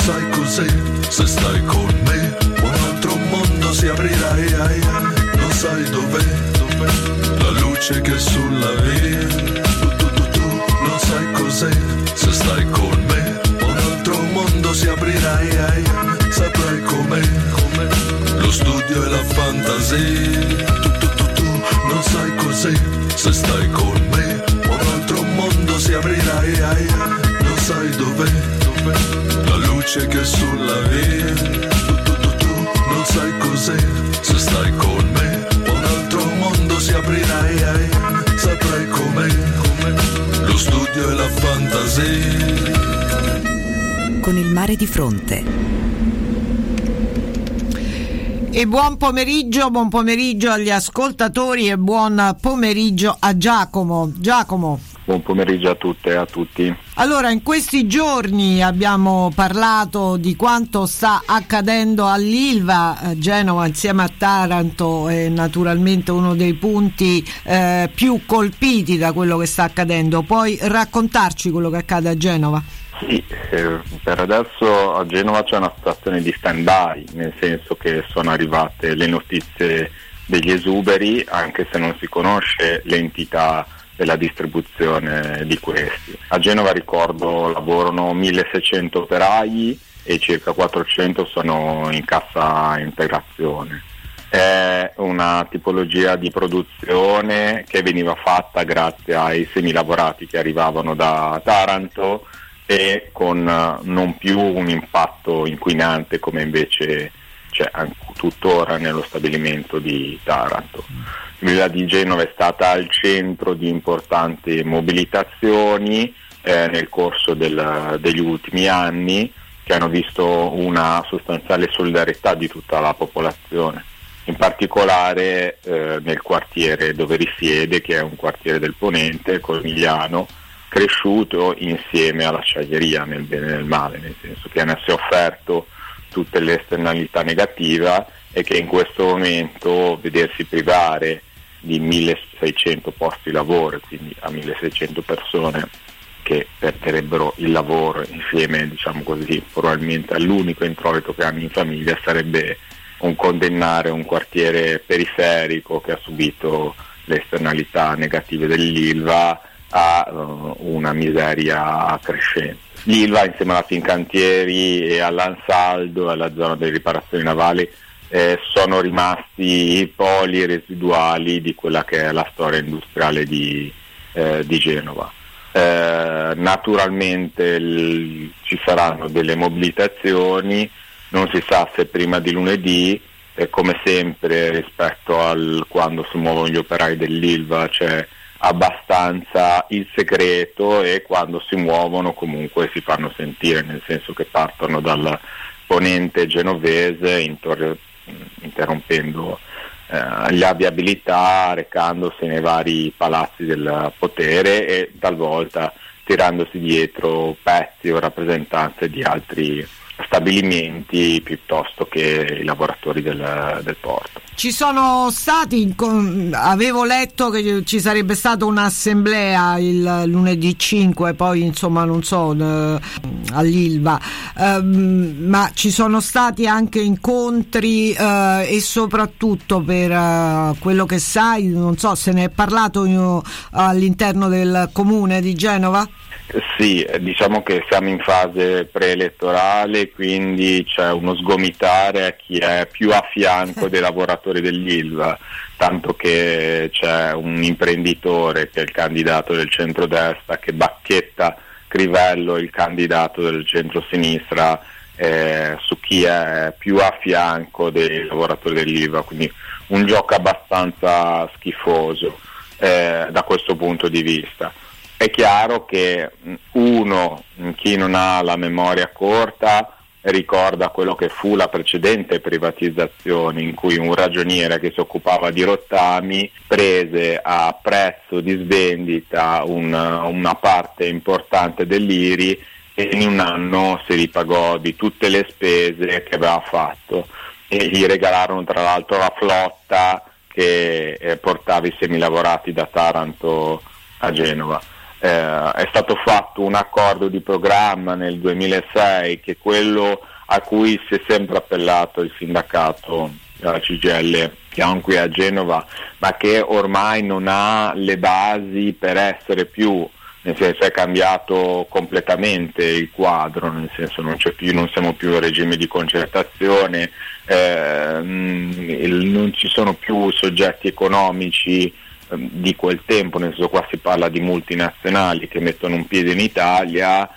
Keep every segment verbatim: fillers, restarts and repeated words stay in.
sai cos'è, se stai con me un altro mondo si aprirà, ai, ai, ai. Non sai dov'è, dov'è la luce che è sulla via. Tu, tu, tu, tu, non sai cos'è, se stai con me un altro mondo si aprirà, ai, ai, ai. Saprai com'è, com'è lo studio e la fantasia. Tu, tu, tu, tu, non sai cos'è, se stai con me un altro mondo si aprirà, ai, ai, ai. Non sai dov'è, dov'è la luce che è sulla via. Tu, tu, tu, tu, non sai cos'è, se stai con me un altro mondo si aprirà, ai, ai. Saprai com'è, com'è lo studio e la fantasia. Con il mare di fronte. E buon pomeriggio, buon pomeriggio agli ascoltatori e buon pomeriggio a Giacomo. Giacomo. Buon pomeriggio a tutte e a tutti. Allora, in questi giorni abbiamo parlato di quanto sta accadendo all'Ilva. Genova insieme a Taranto è naturalmente uno dei punti eh, più colpiti da quello che sta accadendo. Puoi raccontarci quello che accade a Genova? Sì, eh, per adesso a Genova c'è una situazione di stand-by, nel senso che sono arrivate le notizie degli esuberi, anche se non si conosce l'entità della distribuzione di questi. A Genova, ricordo, lavorano milleseicento operai e circa quattrocento sono in cassa integrazione. È una tipologia di produzione che veniva fatta grazie ai semilavorati che arrivavano da Taranto e con non più un impatto inquinante come invece c'è tuttora nello stabilimento di Taranto. L'Ilva di Genova è stata al centro di importanti mobilitazioni eh, nel corso del, degli ultimi anni, che hanno visto una sostanziale solidarietà di tutta la popolazione, in particolare eh, nel quartiere dove risiede, che è un quartiere del Ponente, Cornigliano, cresciuto insieme all'acciaieria nel bene e nel male, nel senso che ne si è offerto tutte le esternalità negative e che in questo momento vedersi privare di milleseicento posti di lavoro, quindi a milleseicento persone che perderebbero il lavoro insieme, diciamo così, probabilmente all'unico introito che hanno in famiglia, sarebbe un condannare un quartiere periferico che ha subito le esternalità negative dell'Ilva a uh, una miseria crescente. L'Ilva, insieme alla Fincantieri e all'Ansaldo e alla zona delle riparazioni navali, eh, sono rimasti i poli residuali di quella che è la storia industriale di, eh, di Genova. Eh, naturalmente l- ci saranno delle mobilitazioni, non si sa se prima di lunedì, eh, come sempre rispetto al quando si muovono gli operai dell'Ilva c'è abbastanza il segreto, e quando si muovono comunque si fanno sentire, nel senso che partono dal ponente genovese intor- interrompendo eh, la viabilità, recandosi nei vari palazzi del potere e talvolta tirandosi dietro pezzi o rappresentanze di altri stabilimenti piuttosto che i lavoratori del, del porto. Ci sono stati, avevo letto che ci sarebbe stata un'assemblea il lunedì cinque, poi insomma non so, eh, all'Ilva, eh, ma ci sono stati anche incontri eh, e soprattutto per eh, quello che sai, non so, se ne è parlato io, all'interno del comune di Genova? Sì, diciamo che siamo in fase preelettorale, quindi c'è uno sgomitare a chi è più a fianco dei lavoratori dell'Ilva, tanto che c'è un imprenditore che è il candidato del centrodestra che bacchetta Crivello, il candidato del centrosinistra, eh, su chi è più a fianco dei lavoratori dell'Ilva, quindi un gioco abbastanza schifoso eh, da questo punto di vista. È chiaro che uno, chi non ha la memoria corta, ricorda quello che fu la precedente privatizzazione, in cui un ragioniere che si occupava di rottami prese a prezzo di svendita un, una parte importante dell'I R I e in un anno si ripagò di tutte le spese che aveva fatto, e gli regalarono tra l'altro la flotta che eh, portava i semilavorati da Taranto a Genova. eh, è stato fatto un accordo di programma nel duemilasei, che è quello a cui si è sempre appellato il sindacato della C G I L, che ha qui a Genova, ma che ormai non ha le basi per essere più, nel senso è cambiato completamente il quadro, nel senso non c'è più, non siamo più in regime di concertazione, eh, il, non ci sono più soggetti economici eh, di quel tempo, nel senso qua si parla di multinazionali che mettono un piede in Italia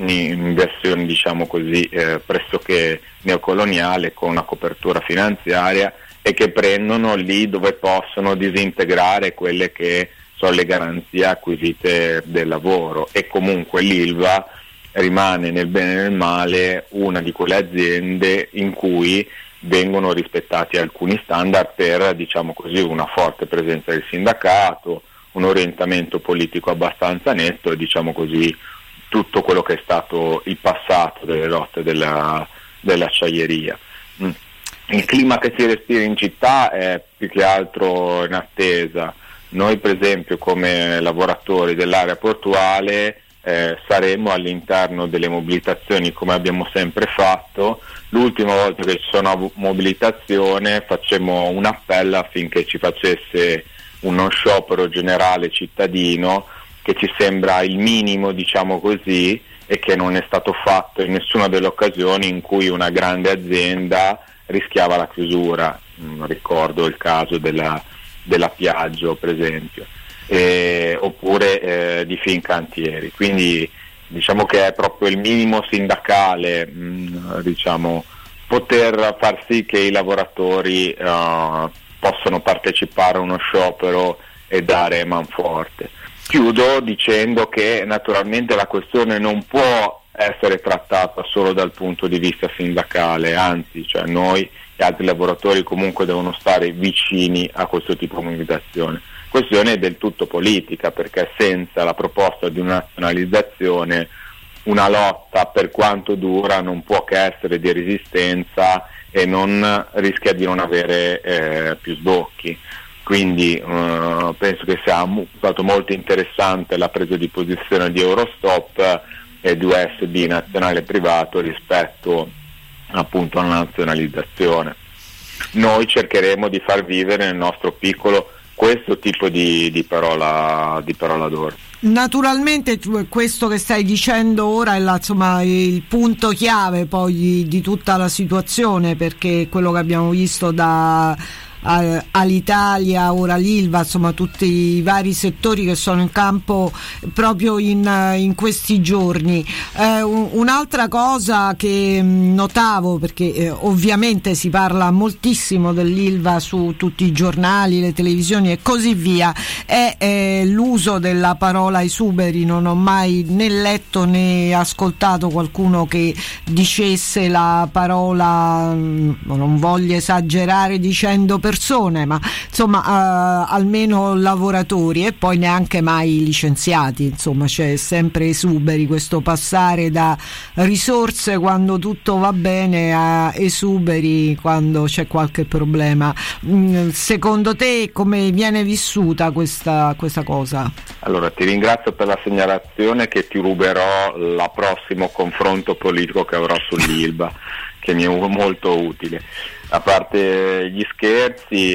in versione diciamo così eh, pressoché neocoloniale, con una copertura finanziaria, e che prendono lì dove possono disintegrare quelle che sono le garanzie acquisite del lavoro, e comunque l'Ilva rimane nel bene e nel male una di quelle aziende in cui vengono rispettati alcuni standard per, diciamo così, una forte presenza del sindacato, un orientamento politico abbastanza netto e, diciamo così, tutto quello che è stato il passato delle lotte della, dell'acciaieria. Mm. Il clima che si respira in città è più che altro in attesa. Noi per esempio come lavoratori dell'area portuale eh, saremo all'interno delle mobilitazioni come abbiamo sempre fatto. L'ultima volta che ci sono mobilitazione facemmo un appello affinché ci facesse uno sciopero generale cittadino, che ci sembra il minimo, diciamo così, e che non è stato fatto in nessuna delle occasioni in cui una grande azienda rischiava la chiusura. Mm, ricordo il caso della, della Piaggio per esempio, eh, oppure eh, di Fincantieri. Quindi diciamo che è proprio il minimo sindacale, mh, diciamo, poter far sì che i lavoratori uh, possano partecipare a uno sciopero e dare manforte. Chiudo dicendo che naturalmente la questione non può essere trattata solo dal punto di vista sindacale, anzi, cioè noi e altri lavoratori comunque devono stare vicini a questo tipo di mobilitazione. La questione è del tutto politica, perché senza la proposta di una nazionalizzazione una lotta, per quanto dura, non può che essere di resistenza e non rischia di non avere eh, più sbocchi. Quindi uh, penso che sia m- stato molto interessante la presa di posizione di Eurostop e di U S B nazionale e privato rispetto appunto alla nazionalizzazione. Noi cercheremo di far vivere nel nostro piccolo questo tipo di, di, parola, di parola d'oro. Naturalmente questo che stai dicendo ora è la, insomma, il punto chiave poi di tutta la situazione, perché quello che abbiamo visto da all'Italia, ora l'Ilva, insomma tutti i vari settori che sono in campo proprio in, in questi giorni. Eh, un'altra cosa che notavo, perché eh, ovviamente si parla moltissimo dell'Ilva su tutti i giornali, le televisioni e così via, è eh, l'uso della parola esuberi. Non ho mai né letto né ascoltato qualcuno che dicesse la parola, non voglio esagerare dicendo per persone, ma insomma uh, almeno lavoratori, e poi neanche mai licenziati. Insomma c'è sempre esuberi, questo passare da risorse quando tutto va bene a esuberi quando c'è qualche problema. Mm, secondo te come viene vissuta questa, questa cosa? Allora ti ringrazio per la segnalazione, che ti ruberò la prossimo confronto politico che avrò sull'Ilva che mi è molto utile. A parte gli scherzi,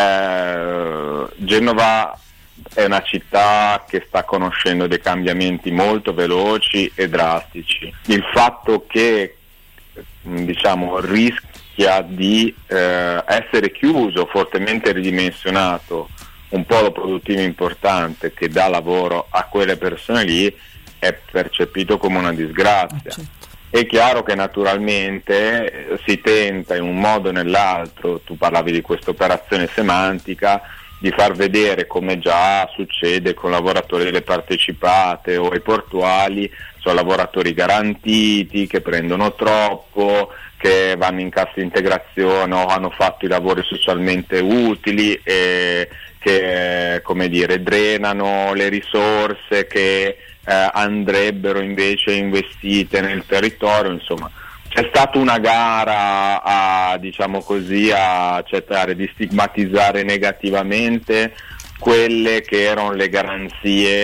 eh, Genova è una città che sta conoscendo dei cambiamenti molto veloci e drastici. Il fatto che diciamo rischia di eh, essere chiuso, fortemente ridimensionato, un polo produttivo importante che dà lavoro a quelle persone lì, è percepito come una disgrazia. Certo. È chiaro che naturalmente si tenta in un modo o nell'altro, tu parlavi di questa operazione semantica, di far vedere, come già succede con lavoratori delle partecipate o i portuali, sono lavoratori garantiti, che prendono troppo, che vanno in cassa integrazione o hanno fatto i lavori socialmente utili e che, come dire, drenano le risorse che eh, andrebbero invece investite nel territorio. Insomma, c'è stata una gara a, diciamo così, a cercare di stigmatizzare negativamente quelle che erano le garanzie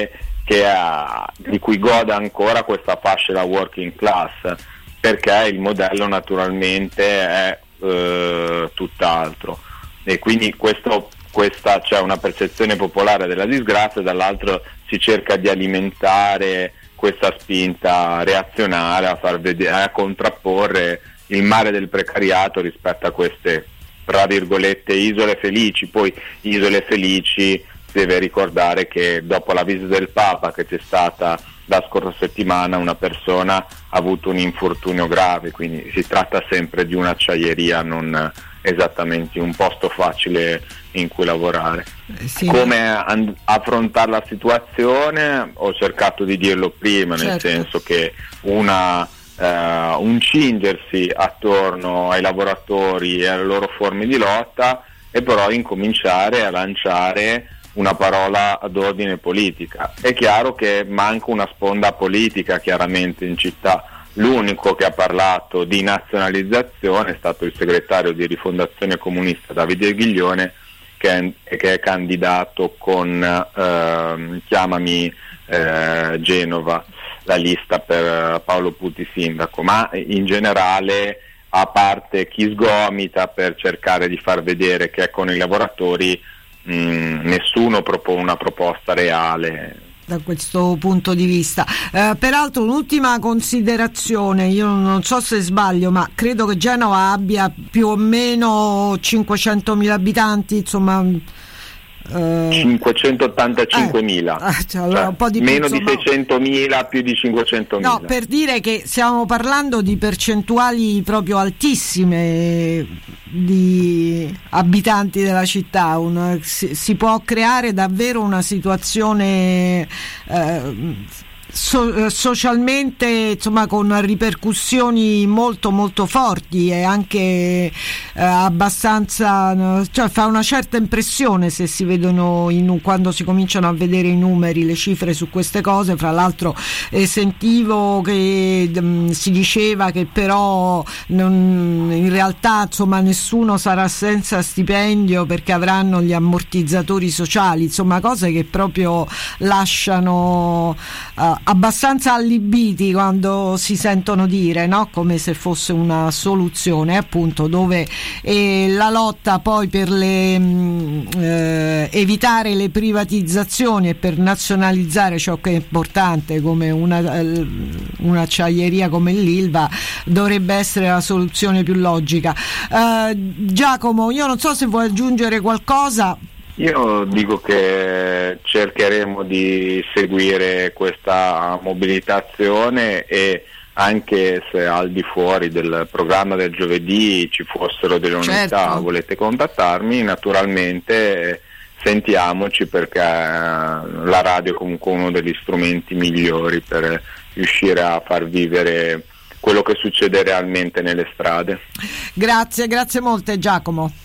che ha, di cui goda ancora questa fascia da working class, perché il modello naturalmente è eh, tutt'altro, e quindi questo, questa c'è una percezione popolare della disgrazia, dall'altro si cerca di alimentare questa spinta reazionaria a far vedere, a contrapporre il mare del precariato rispetto a queste, tra virgolette, isole felici. Poi isole felici, deve ricordare che dopo la visita del Papa che c'è stata la scorsa settimana, una persona ha avuto un infortunio grave, quindi si tratta sempre di un'acciaieria, non esattamente un posto facile in cui lavorare. Eh sì. Come and- affrontare la situazione? Ho cercato di dirlo prima, nel certo. senso che una Uh, un cingersi attorno ai lavoratori e alle loro forme di lotta, e però incominciare a lanciare una parola d'ordine politica. È chiaro che manca una sponda politica chiaramente in città. L'unico che ha parlato di nazionalizzazione è stato il segretario di Rifondazione Comunista Davide Ghiglione, che è, che è candidato con uh, Chiamami uh, Genova, la lista per Paolo Puti sindaco, ma in generale, a parte chi sgomita per cercare di far vedere che è con i lavoratori, mh, nessuno propone una proposta reale. Da questo punto di vista, eh, peraltro un'ultima considerazione, io non so se sbaglio, ma credo che Genova abbia più o meno cinquecentomila abitanti, insomma Uh, cinquecentottantacinquemila, eh, cioè, allora, cioè, un po' di meno più, di seicentomila, più di cinquecentomila. No, per dire che stiamo parlando di percentuali proprio altissime di abitanti della città. Un, si, si può creare davvero una situazione eh, So, socialmente, insomma, con ripercussioni molto molto forti e anche eh, abbastanza, cioè fa una certa impressione se si vedono in, quando si cominciano a vedere i numeri, le cifre su queste cose. Fra l'altro eh, sentivo che mh, si diceva che però non, in realtà insomma nessuno sarà senza stipendio perché avranno gli ammortizzatori sociali, insomma cose che proprio lasciano uh, abbastanza allibiti quando si sentono dire, no? Come se fosse una soluzione, appunto, dove eh, la lotta poi per le, mh, eh, evitare le privatizzazioni e per nazionalizzare ciò che è importante, come una, eh, un'acciaieria come l'Ilva, dovrebbe essere la soluzione più logica. Eh, Giacomo, io non so se vuoi aggiungere qualcosa. Io dico che cercheremo di seguire questa mobilitazione, e anche se al di fuori del programma del giovedì ci fossero delle novità, certo, volete contattarmi, naturalmente sentiamoci, perché la radio è comunque uno degli strumenti migliori per riuscire a far vivere quello che succede realmente nelle strade. Grazie, grazie molte Giacomo.